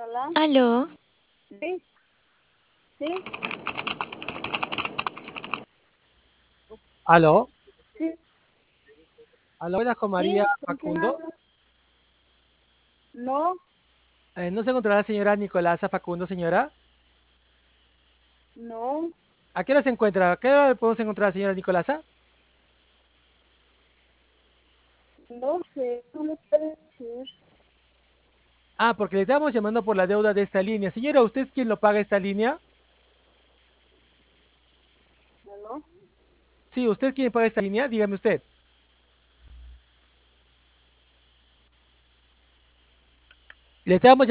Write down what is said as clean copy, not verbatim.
Hola. Aló, Sí, sí, Aló, sí, aló, buenas con María sí. ¿Con quién Facundo. hablo? No, ¿No se encontrará la señora Nicolasa Facundo, señora? no, ¿A qué hora se encuentra? ¿A qué hora podemos encontrar a la señora Nicolasa? no sé. ¿Cómo me puede decir? Ah, porque le estamos llamando por la deuda de esta línea. Señora, ¿usted es quien lo paga esta línea? ¿Aló? Sí, ¿usted es quien paga esta línea? Dígame usted. Le estamos